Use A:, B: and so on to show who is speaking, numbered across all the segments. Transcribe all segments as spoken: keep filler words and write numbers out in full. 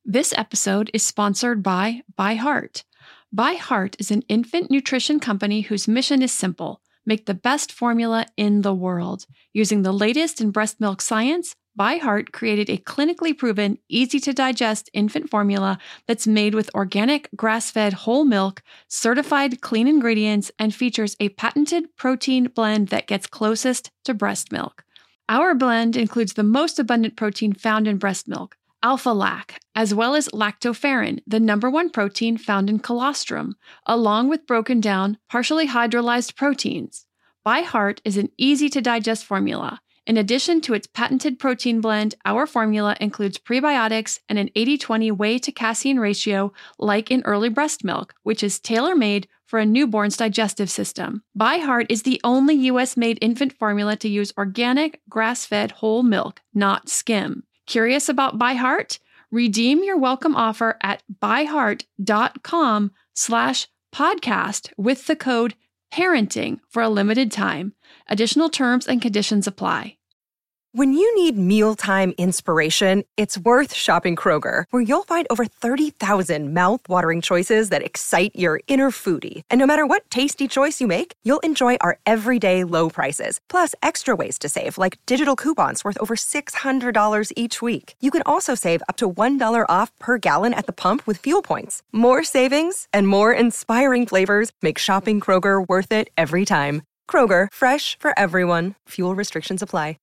A: This episode is sponsored by ByHeart. ByHeart is an infant nutrition company whose mission is simple: make the best formula in the world. Using the latest in breast milk science, ByHeart created a clinically proven, easy-to-digest infant formula that's made with organic, grass-fed whole milk, certified clean ingredients, and features a patented protein blend that gets closest to breast milk. Our blend includes the most abundant protein found in breast milk, alpha-lac, as well as lactoferrin, the number one protein found in colostrum, along with broken down, partially hydrolyzed proteins. ByHeart is an easy-to-digest formula. In addition to its patented protein blend, our formula includes prebiotics and an eighty twenty whey to casein ratio like in early breast milk, which is tailor-made for a newborn's digestive system. ByHeart is the only U S-made infant formula to use organic, grass-fed whole milk, not skim. Curious about ByHeart? Redeem your welcome offer at byheart.com slash podcast with the code parenting for a limited time. Additional terms and conditions apply.
B: When you need mealtime inspiration, it's worth shopping Kroger, where you'll find over thirty thousand mouth-watering choices that excite your inner foodie. And no matter what tasty choice you make, you'll enjoy our everyday low prices, plus extra ways to save, like digital coupons worth over six hundred dollars each week. You can also save up to one dollar off per gallon at the pump with fuel points. More savings and more inspiring flavors make shopping Kroger worth it every time. Kroger, fresh for everyone. Fuel restrictions apply.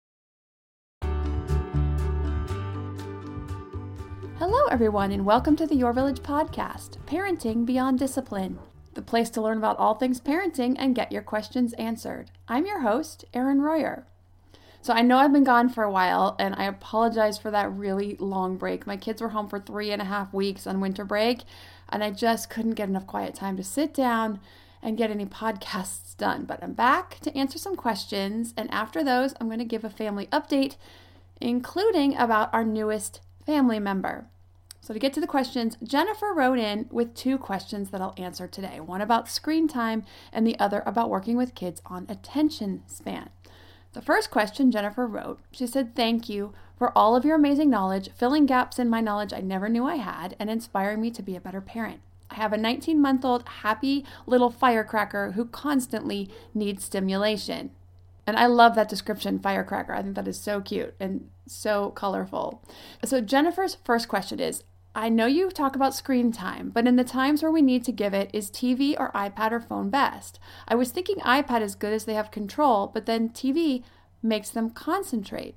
C: Hello, everyone, and welcome to the Your Village podcast, Parenting Beyond Discipline, the place to learn about all things parenting and get your questions answered. I'm your host, Erin Royer. So I know I've been gone for a while, and I apologize for that really long break. My kids were home for three and a half weeks on winter break, and I just couldn't get enough quiet time to sit down and get any podcasts done. But I'm back to answer some questions, and after those, I'm going to give a family update, including about our newest family member. So to get to the questions, Jennifer wrote in with two questions that I'll answer today. One about screen time and the other about working with kids on attention span. The first question Jennifer wrote, she said, "Thank you for all of your amazing knowledge, filling gaps in my knowledge I never knew I had, and inspiring me to be a better parent. I have a nineteen-month-old happy little firecracker who constantly needs stimulation." And I love that description, firecracker. I think that is so cute and so colorful. So Jennifer's first question is, I know you talk about screen time, but in the times where we need to give it, is T V or iPad or phone best? I was thinking iPad is good as they have control, but then T V makes them concentrate.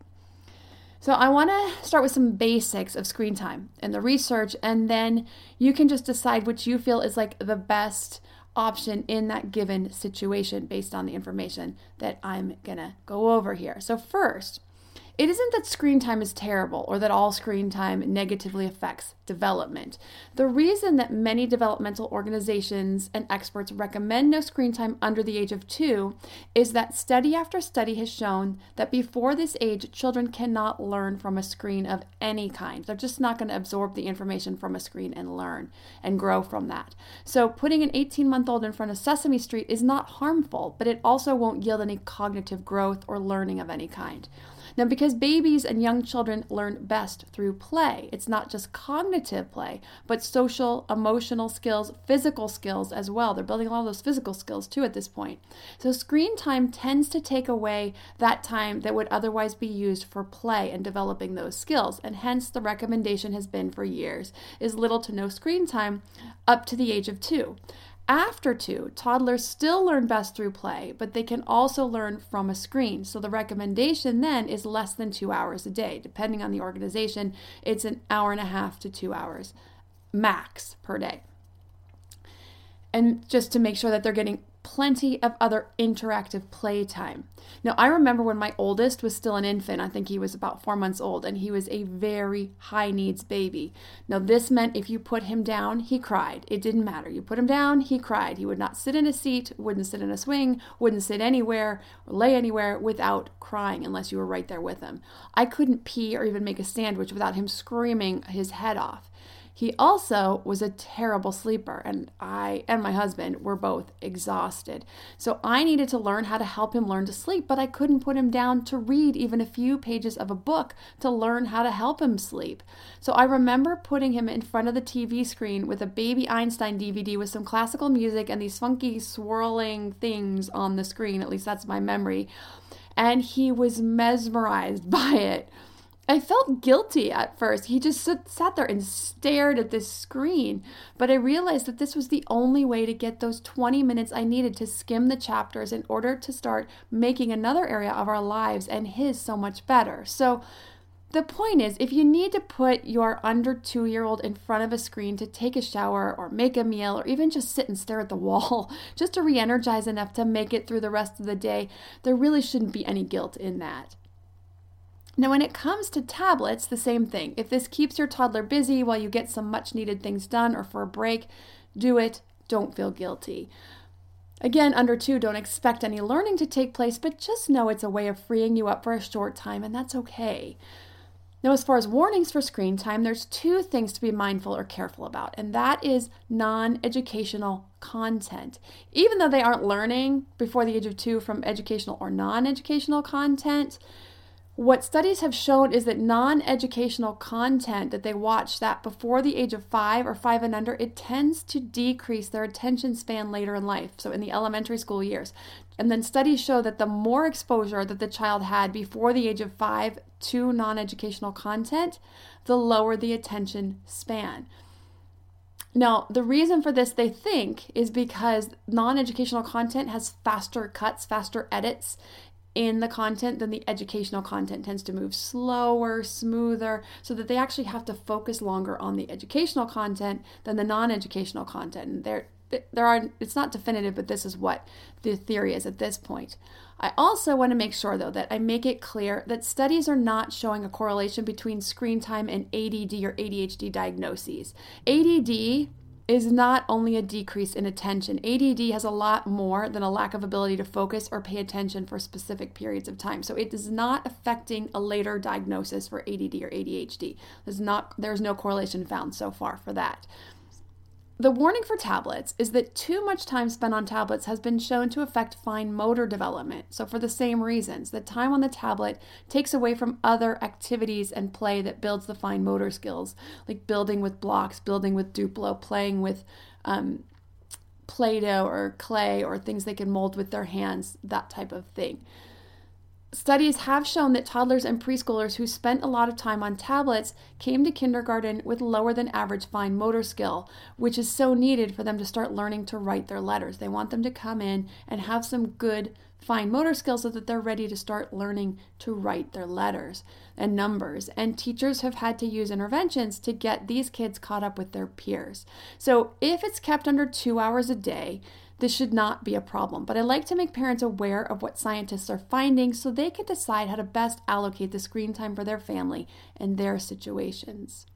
C: So I want to start with some basics of screen time and the research, and then you can just decide which you feel is like the best option in that given situation based on the information that I'm gonna go over here. So first, it isn't that screen time is terrible or that all screen time negatively affects development. The reason that many developmental organizations and experts recommend no screen time under the age of two is that study after study has shown that before this age, children cannot learn from a screen of any kind. They're just not going to absorb the information from a screen and learn and grow from that. So putting an eighteen-month-old in front of Sesame Street is not harmful, but it also won't yield any cognitive growth or learning of any kind. Now, because babies and young children learn best through play, it's not just cognitive play, but social, emotional skills, physical skills as well. They're building a lot of those physical skills too at this point. So screen time tends to take away that time that would otherwise be used for play and developing those skills. And hence the recommendation has been for years is little to no screen time up to the age of two. After two, toddlers still learn best through play, but they can also learn from a screen. So the recommendation then is less than two hours a day. Depending on the organization, it's an hour and a half to two hours max per day. And just to make sure that they're getting plenty of other interactive play time. Now, I remember when my oldest was still an infant, I think he was about four months old, and he was a very high needs baby. Now, this meant if you put him down, he cried. It didn't matter. You put him down, he cried. He would not sit in a seat, wouldn't sit in a swing, wouldn't sit anywhere or lay anywhere without crying unless you were right there with him. I couldn't pee or even make a sandwich without him screaming his head off. He also was a terrible sleeper, and I and my husband were both exhausted. So I needed to learn how to help him learn to sleep, but I couldn't put him down to read even a few pages of a book to learn how to help him sleep. So I remember putting him in front of the T V screen with a Baby Einstein D V D with some classical music and these funky swirling things on the screen. At least that's my memory. And he was mesmerized by it. I felt guilty at first. He just sat there and stared at this screen. But I realized that this was the only way to get those twenty minutes I needed to skim the chapters in order to start making another area of our lives and his so much better. So the point is, if you need to put your under two-year-old in front of a screen to take a shower or make a meal or even just sit and stare at the wall just to re-energize enough to make it through the rest of the day, there really shouldn't be any guilt in that. Now, when it comes to tablets, the same thing. If this keeps your toddler busy while you get some much needed things done or for a break, do it. Don't feel guilty. Again, under two, don't expect any learning to take place, but just know it's a way of freeing you up for a short time, and that's okay. Now, as far as warnings for screen time, there's two things to be mindful or careful about, and that is non-educational content. Even though they aren't learning before the age of two from educational or non-educational content, what studies have shown is that non-educational content that they watch that before the age of five or five and under, it tends to decrease their attention span later in life, so in the elementary school years. And then studies show that the more exposure that the child had before the age of five to non-educational content, the lower the attention span. Now, the reason for this, they think, is because non-educational content has faster cuts, faster edits in the content than the educational content tends to move slower, smoother, so that they actually have to focus longer on the educational content than the non-educational content. And there, there are, it's not definitive, but this is what the theory is at this point. I also want to make sure, though, that I make it clear that studies are not showing a correlation between screen time and A D D or A D H D diagnoses. A D D is not only a decrease in attention. A D D has a lot more than a lack of ability to focus or pay attention for specific periods of time. So it is not affecting a later diagnosis for A D D or A D H D. There's not, there's no correlation found so far for that. The warning for tablets is that too much time spent on tablets has been shown to affect fine motor development. So for the same reasons, the time on the tablet takes away from other activities and play that builds the fine motor skills, like building with blocks, building with Duplo, playing with um, Play-Doh or clay or things they can mold with their hands, that type of thing. Studies have shown that toddlers and preschoolers who spent a lot of time on tablets came to kindergarten with lower than average fine motor skill, which is so needed for them to start learning to write their letters. They want them to come in and have some good fine motor skills so that they're ready to start learning to write their letters and numbers. And teachers have had to use interventions to get these kids caught up with their peers. So if it's kept under two hours a day, this should not be a problem, but I like to make parents aware of what scientists are finding so they can decide how to best allocate the screen time for their family and their situations.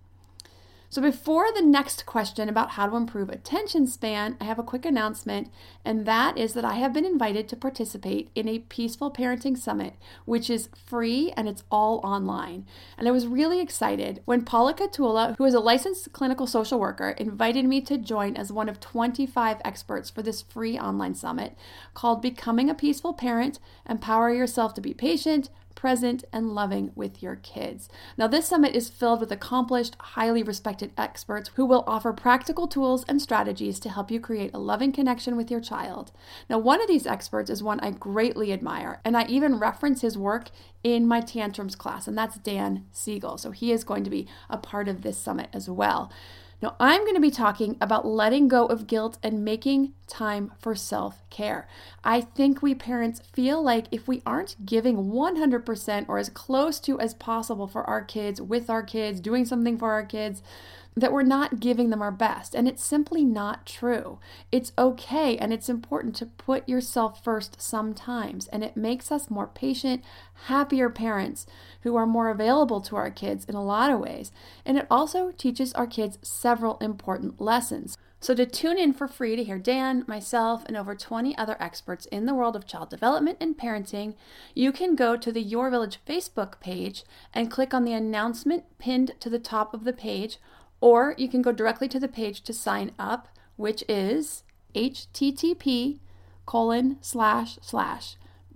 C: So before the next question about how to improve attention span, I have a quick announcement, and that is that I have been invited to participate in a Peaceful Parenting Summit, which is free and it's all online. And I was really excited when Paula Catula, who is a licensed clinical social worker, invited me to join as one of twenty-five experts for this free online summit called Becoming a Peaceful Parent, Empower Yourself to be Patient, Present, and loving with your kids. Now, this summit is filled with accomplished, highly respected experts who will offer practical tools and strategies to help you create a loving connection with your child. Now, one of these experts is one I greatly admire, and I even reference his work in my tantrums class, and that's Dan Siegel. So he is going to be a part of this summit as well. Now, I'm going to be talking about letting go of guilt and making time for self-care. I think we parents feel like if we aren't giving one hundred percent or as close to as possible for our kids, with our kids, doing something for our kids, that we're not giving them our best. And it's simply not true. It's okay, and it's important to put yourself first sometimes. And it makes us more patient, happier parents who are more available to our kids in a lot of ways. And it also teaches our kids several important lessons. So to tune in for free to hear Dan, myself, and over twenty other experts in the world of child development and parenting, you can go to the Your Village Facebook page and click on the announcement pinned to the top of the page, Or you can go directly to the page to sign up, which is http colon slash slash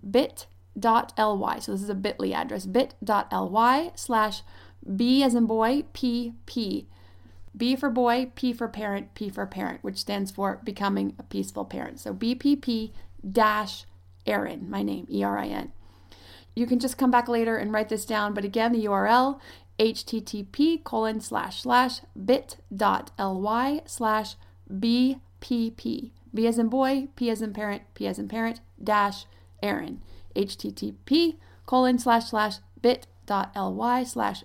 C: bit.ly. So this is a bit.ly address, bit.ly slash B as in boy, P, P. B for boy, P for parent, P for parent, which stands for becoming a peaceful parent. So B P P dash Erin, my name, E R I N. You can just come back later and write this down. But again, the U R L, http colon slash slash bit.ly slash BPP. B as in boy, P as in parent, P as in parent, dash Erin. http colon slash slash bit.ly slash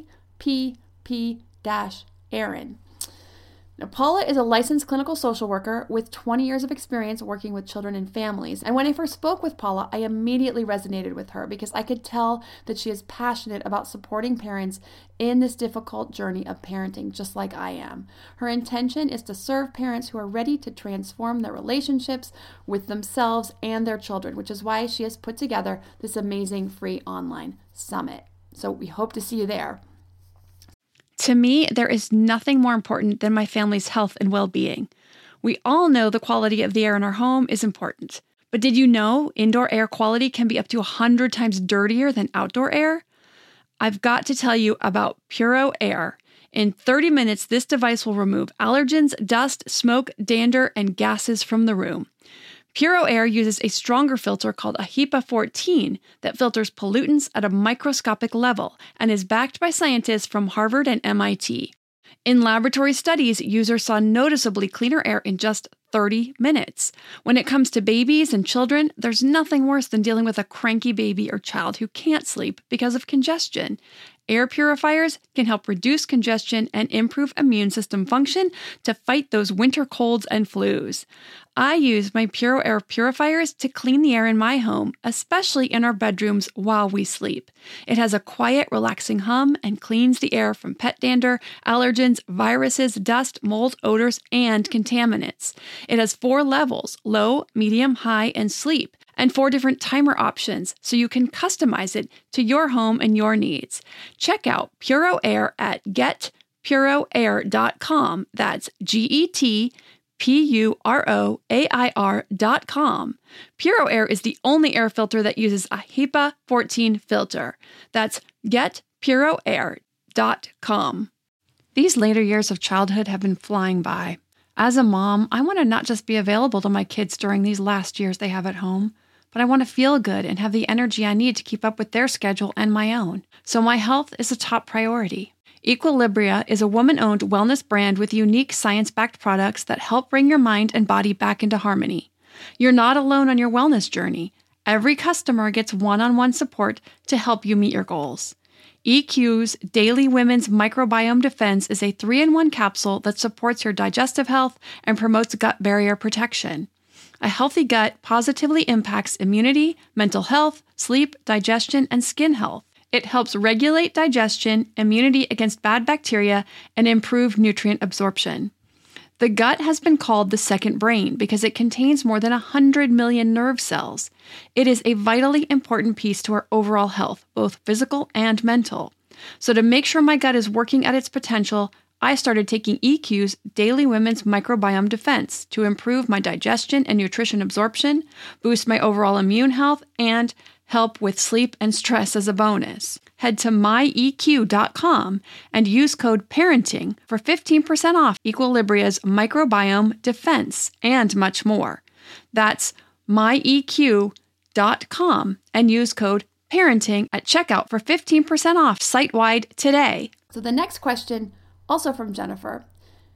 C: BPP dash Erin. Now, Paula is a licensed clinical social worker with twenty years of experience working with children and families. And when I first spoke with Paula, I immediately resonated with her because I could tell that she is passionate about supporting parents in this difficult journey of parenting, just like I am. Her intention is to serve parents who are ready to transform their relationships with themselves and their children, which is why she has put together this amazing free online summit. So we hope to see you there.
A: To me, there is nothing more important than my family's health and well-being. We all know the quality of the air in our home is important. But did you know indoor air quality can be up to one hundred times dirtier than outdoor air? I've got to tell you about Puro Air. In thirty minutes, this device will remove allergens, dust, smoke, dander, and gases from the room. Puro Air uses a stronger filter called a HEPA fourteen that filters pollutants at a microscopic level and is backed by scientists from Harvard and M I T. In laboratory studies, users saw noticeably cleaner air in just thirty minutes. When it comes to babies and children, there's nothing worse than dealing with a cranky baby or child who can't sleep because of congestion. Air purifiers can help reduce congestion and improve immune system function to fight those winter colds and flus. I use my Puro Air purifiers to clean the air in my home, especially in our bedrooms while we sleep. It has a quiet, relaxing hum and cleans the air from pet dander, allergens, viruses, dust, mold, odors, and contaminants. It has four levels: low, medium, high, and sleep, and four different timer options, so you can customize it to your home and your needs. Check out Puro Air at get puro air dot com. That's G E T P U R O A I R dot com. Puro Air is the only air filter that uses a HEPA fourteen filter. That's get puro air dot com. These later years of childhood have been flying by. As a mom, I want to not just be available to my kids during these last years they have at home, but I want to feel good and have the energy I need to keep up with their schedule and my own. So my health is a top priority. Equilibria is a woman-owned wellness brand with unique science-backed products that help bring your mind and body back into harmony. You're not alone on your wellness journey. Every customer gets one-on-one support to help you meet your goals. E Q's Daily Women's Microbiome Defense is a three in one capsule that supports your digestive health and promotes gut barrier protection. A healthy gut positively impacts immunity, mental health, sleep, digestion, and skin health. It helps regulate digestion, immunity against bad bacteria, and improve nutrient absorption. The gut has been called the second brain because it contains more than one hundred million nerve cells. It is a vitally important piece to our overall health, both physical and mental. So to make sure my gut is working at its potential, I started taking E Q's Daily Women's Microbiome Defense to improve my digestion and nutrition absorption, boost my overall immune health, and help with sleep and stress as a bonus. Head to my E Q dot com and use code PARENTING for fifteen percent off Equilibria's Microbiome Defense and much more. That's my E Q dot com and use code PARENTING at checkout for fifteen percent off site-wide today.
C: So the next question, also from Jennifer,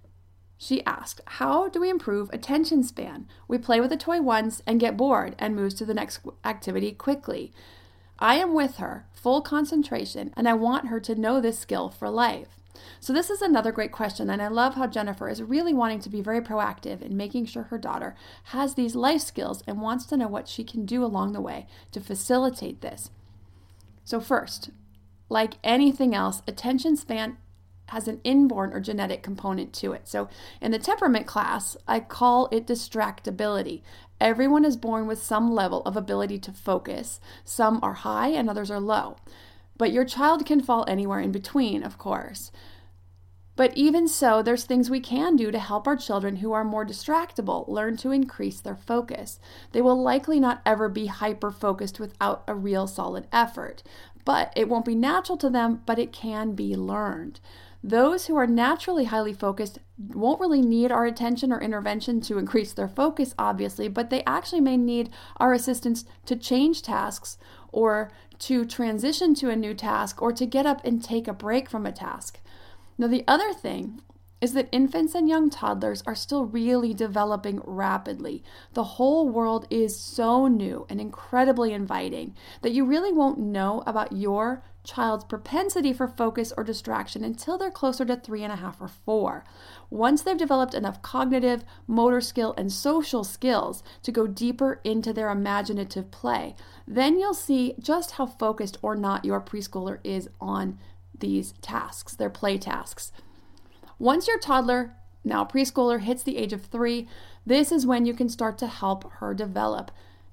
C: she asked, how do we improve attention span? We play with a toy once and get bored and moves to the next activity quickly. I am with her, full concentration, and I want her to know this skill for life. So this is another great question, and I love how Jennifer is really wanting to be very proactive in making sure her daughter has these life skills and wants to know what she can do along the way to facilitate this. So first, like anything else, attention span has an inborn or genetic component to it. So in the temperament class, I call it distractibility. Everyone is born with some level of ability to focus. Some are high and others are low. But your child can fall anywhere in between, of course. But even so, there's things we can do to help our children who are more distractible learn to increase their focus. They will likely not ever be hyper-focused without a real solid effort. But it won't be natural to them, but it can be learned. Those who are naturally highly focused won't really need our attention or intervention to increase their focus, obviously, but they actually may need our assistance to change tasks or to transition to a new task or to get up and take a break from a task. Now, the other thing is that infants and young toddlers are still really developing rapidly. The whole world is so new and incredibly inviting that you really won't know about your child's propensity for focus or distraction until they're closer to three and a half or four. Once they've developed enough cognitive, motor skill, and social skills to go deeper into their imaginative play, then you'll see just how focused or not your preschooler is on these tasks, their play tasks. Once your toddler, now preschooler, hits the age of three, this is when you can start to help her develop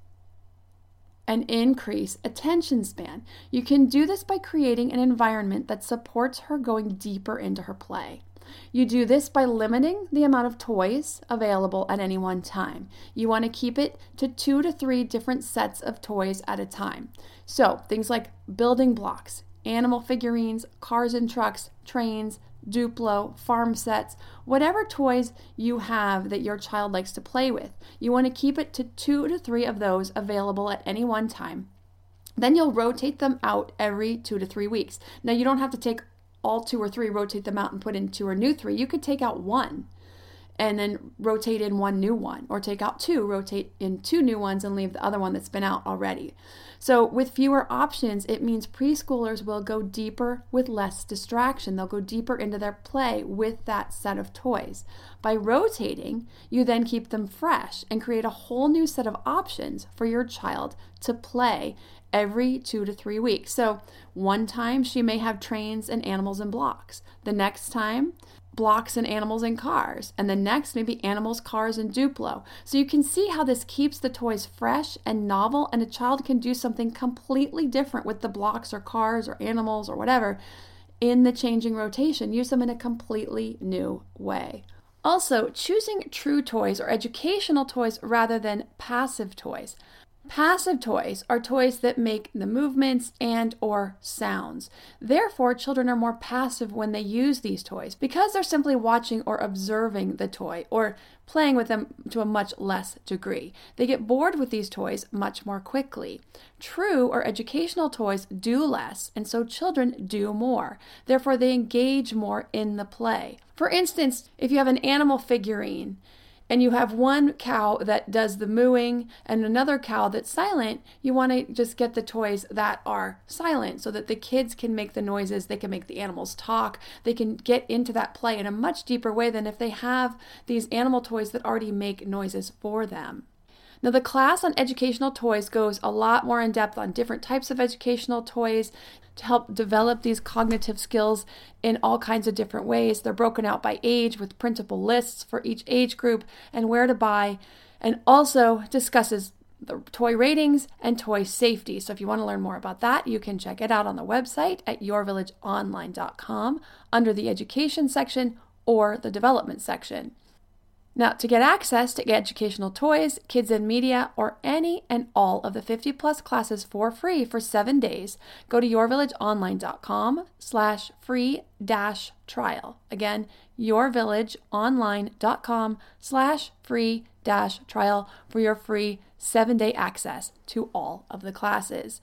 C: an increased attention span. You can do this by creating an environment that supports her going deeper into her play. You do this by limiting the amount of toys available at any one time. You want to keep it to two to three different sets of toys at a time. So things like building blocks, animal figurines, cars and trucks, trains, Duplo, farm sets, whatever toys you have that your child likes to play with. You want to keep it to two to three of those available at any one time. Then you'll rotate them out every two to three weeks. Now, you don't have to take all two or three, rotate them out and put in two or new three. You could take out one and then rotate in one new one, or take out two, rotate in two new ones and leave the other one that's been out already. So with fewer options, it means preschoolers will go deeper with less distraction. They'll go deeper into their play with that set of toys. By rotating, you then keep them fresh and create a whole new set of options for your child to play every two to three weeks. So one time she may have trains and animals and blocks. The next time, blocks and animals and cars, and the next maybe animals, cars, and Duplo. So you can see how this keeps the toys fresh and novel, and a child can do something completely different with the blocks or cars or animals or whatever in the changing rotation. Use them in a completely new way. Also, choosing true toys or educational toys rather than passive toys. Passive toys are toys that make the movements and or sounds. Therefore, children are more passive when they use these toys because they're simply watching or observing the toy or playing with them to a much less degree. They get bored with these toys much more quickly. True or educational toys do less, and so children do more. Therefore, they engage more in the play. For instance, if you have an animal figurine, and you have one cow that does the mooing and another cow that's silent, you want to just get the toys that are silent so that the kids can make the noises, they can make the animals talk, they can get into that play in a much deeper way than if they have these animal toys that already make noises for them. Now, the class on educational toys goes a lot more in depth on different types of educational toys to help develop these cognitive skills in all kinds of different ways. They're broken out by age with printable lists for each age group and where to buy, and also discusses the toy ratings and toy safety. So if you want to learn more about that, you can check it out on the website at your village online dot com under the education section or the development section. Now, to get access to educational toys, kids and media, or any and all of the fifty plus classes for free for seven days, go to your village online dot com slash free dash trial. Again, your village online dot com slash free dash trial for your free seven-day access to all of the classes.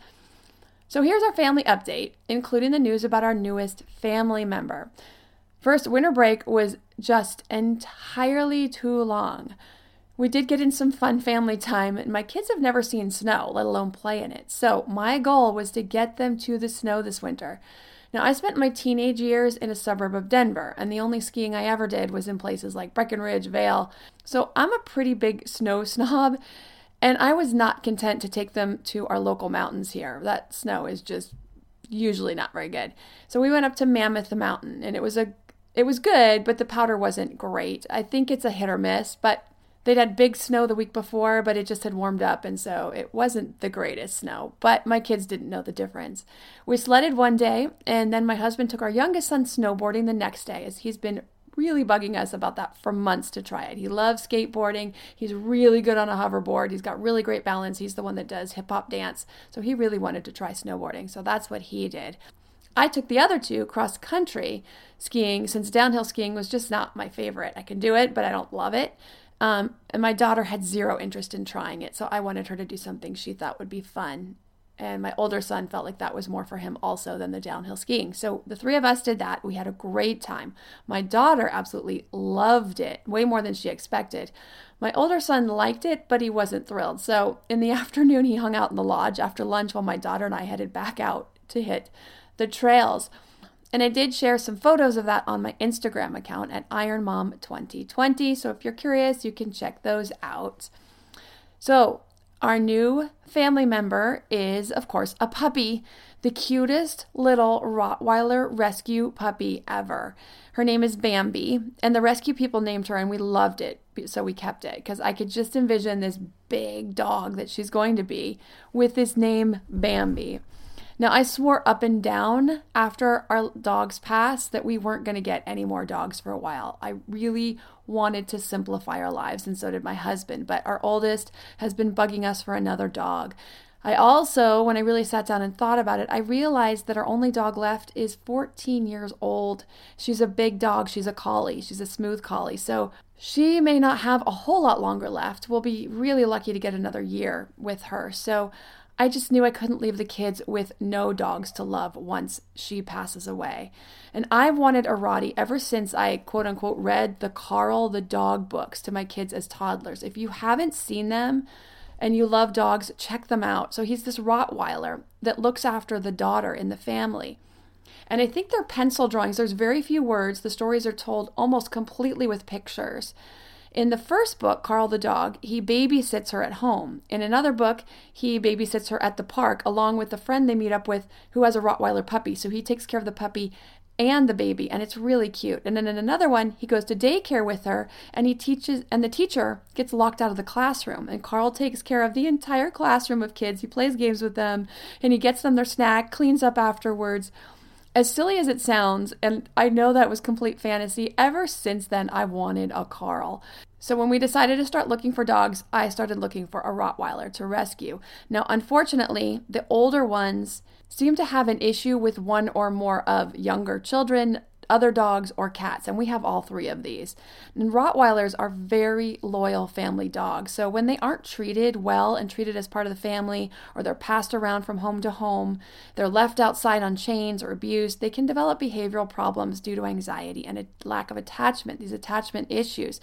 C: So here's our family update, including the news about our newest family member. First, winter break was just entirely too long. We did get in some fun family time, and my kids have never seen snow, let alone play in it. So my goal was to get them to the snow this winter. Now, I spent my teenage years in a suburb of Denver, and the only skiing I ever did was in places like Breckenridge, Vail. So I'm a pretty big snow snob, and I was not content to take them to our local mountains here. That snow is just usually not very good. So we went up to Mammoth Mountain, and it was a It was good, but the powder wasn't great. I think it's a hit or miss, but They'd had big snow the week before, but it just had warmed up, and so it wasn't the greatest snow. But my kids didn't know the difference. We sledded one day, and then my husband took our youngest son snowboarding the next day, as he's been really bugging us about that for months to try it. He loves skateboarding. He's really good on a hoverboard. He's got really great balance. He's the one that does hip-hop dance, so he really wanted to try snowboarding, so that's what he did. I took the other two cross-country skiing, since downhill skiing was just not my favorite. I can do it, but I don't love it. Um, and my daughter had zero interest in trying it, so I wanted her to do something she thought would be fun. And my older son felt like that was more for him also than the downhill skiing. So the three of us did that. We had a great time. My daughter absolutely loved it, way more than she expected. My older son liked it, but he wasn't thrilled. So in the afternoon, he hung out in the lodge after lunch while my daughter and I headed back out to hit the trails. And I did share some photos of that on my Instagram account at Iron Mom twenty twenty. So if you're curious, you can check those out. So our new family member is, of course, a puppy, the cutest little Rottweiler rescue puppy ever. Her name is Bambi, and the rescue people named her, and we loved it, so we kept it, because I could just envision this big dog that she's going to be with this name Bambi. Now, I swore up and down after our dogs passed that we weren't going to get any more dogs for a while. I really wanted to simplify our lives, and so did my husband. But our oldest has been bugging us for another dog. I also, when I really sat down and thought about it, I realized that our only dog left is fourteen years old. She's a big dog. She's a collie. She's a smooth collie. So she may not have a whole lot longer left. We'll be really lucky to get another year with her. So I just knew I couldn't leave the kids with no dogs to love once she passes away. And I've wanted a Rottie ever since I, quote unquote, read the Carl the Dog books to my kids as toddlers. If you haven't seen them and you love dogs, check them out. So he's this Rottweiler that looks after the daughter in the family. And I think they're pencil drawings. There's very few words. The stories are told almost completely with pictures. In the first book, Carl the Dog, he babysits her at home. In another book, he babysits her at the park along with the friend they meet up with who has a Rottweiler puppy. So he takes care of the puppy and the baby, and it's really cute. And then in another one, he goes to daycare with her, and he teaches, and the teacher gets locked out of the classroom. And Carl takes care of the entire classroom of kids. He plays games with them, and he gets them their snack, cleans up afterwards. As silly as it sounds, and I know that was complete fantasy, ever since then I've wanted a Carl. So when we decided to start looking for dogs, I started looking for a Rottweiler to rescue. Now, unfortunately, the older ones seem to have an issue with one or more of younger children, other dogs, or cats, and we have all three of these. And Rottweilers are very loyal family dogs, so when they aren't treated well and treated as part of the family, or they're passed around from home to home, they're left outside on chains or abused, they can develop behavioral problems due to anxiety and a lack of attachment, these attachment issues.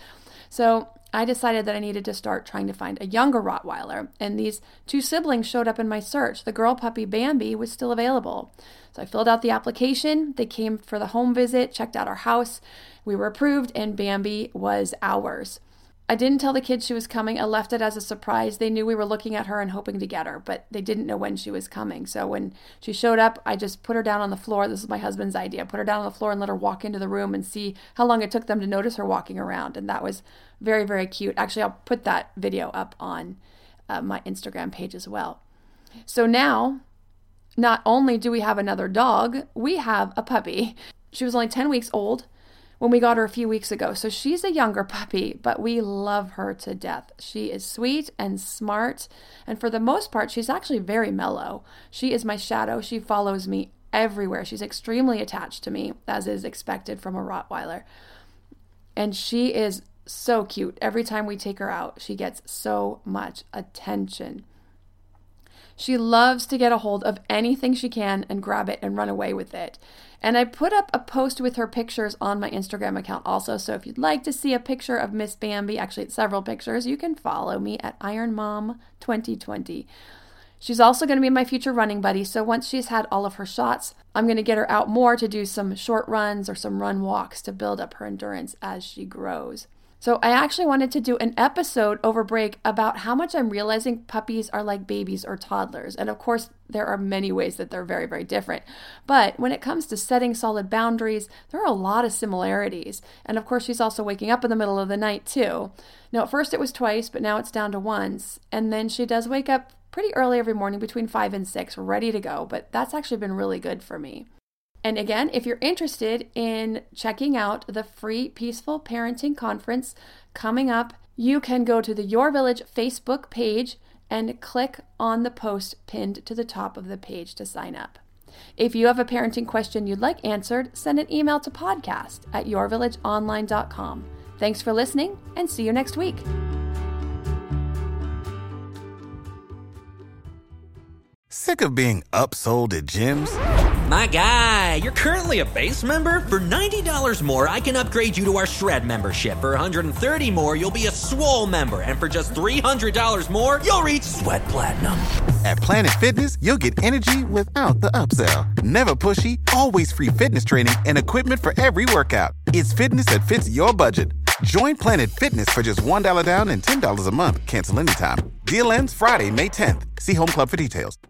C: So I decided that I needed to start trying to find a younger Rottweiler, and these two siblings showed up in my search. The girl puppy Bambi was still available. So I filled out the application. They came for the home visit, checked out our house. We were approved, and Bambi was ours. I didn't tell the kids she was coming. I left it as a surprise. They knew we were looking at her and hoping to get her, but they didn't know when she was coming. So when she showed up, I just put her down on the floor. This is my husband's idea. Put her down on the floor and let her walk into the room and see how long it took them to notice her walking around. And that was very, very cute. Actually, I'll put that video up on uh, my Instagram page as well. So now, not only do we have another dog, we have a puppy. She was only ten weeks old when we got her a few weeks ago. So she's a younger puppy, but we love her to death. She is sweet and smart, and for the most part, she's actually very mellow. She is my shadow. She follows me everywhere. She's extremely attached to me, as is expected from a Rottweiler. And she is so cute. Every time we take her out, she gets so much attention. She loves to get a hold of anything she can and grab it and run away with it. And I put up a post with her pictures on my Instagram account also. So if you'd like to see a picture of Miss Bambi, actually it's several pictures, you can follow me at Iron Mom twenty twenty. She's also going to be my future running buddy. So once she's had all of her shots, I'm going to get her out more to do some short runs or some run walks to build up her endurance as she grows. So I actually wanted to do an episode over break about how much I'm realizing puppies are like babies or toddlers. And of course, there are many ways that they're very, very different. But when it comes to setting solid boundaries, there are a lot of similarities. And of course, she's also waking up in the middle of the night too. Now, at first it was twice, but now it's down to once. And then she does wake up pretty early every morning between five and six, ready to go. But that's actually been really good for me. And again, if you're interested in checking out the free Peaceful Parenting Conference coming up, you can go to the Your Village Facebook page and click on the post pinned to the top of the page to sign up. If you have a parenting question you'd like answered, send an email to podcast at your village online dot com. Thanks for listening, and see you next week.
D: Sick of being upsold at gyms?
E: My guy, you're currently a base member? For ninety dollars more, I can upgrade you to our Shred membership. For one hundred thirty dollars more, you'll be a Swole member. And for just three hundred dollars more, you'll reach Sweat Platinum.
D: At Planet Fitness, you'll get energy without the upsell. Never pushy, always free fitness training and equipment for every workout. It's fitness that fits your budget. Join Planet Fitness for just one dollar down and ten dollars a month. Cancel anytime. Deal ends Friday, May tenth. See Home Club for details.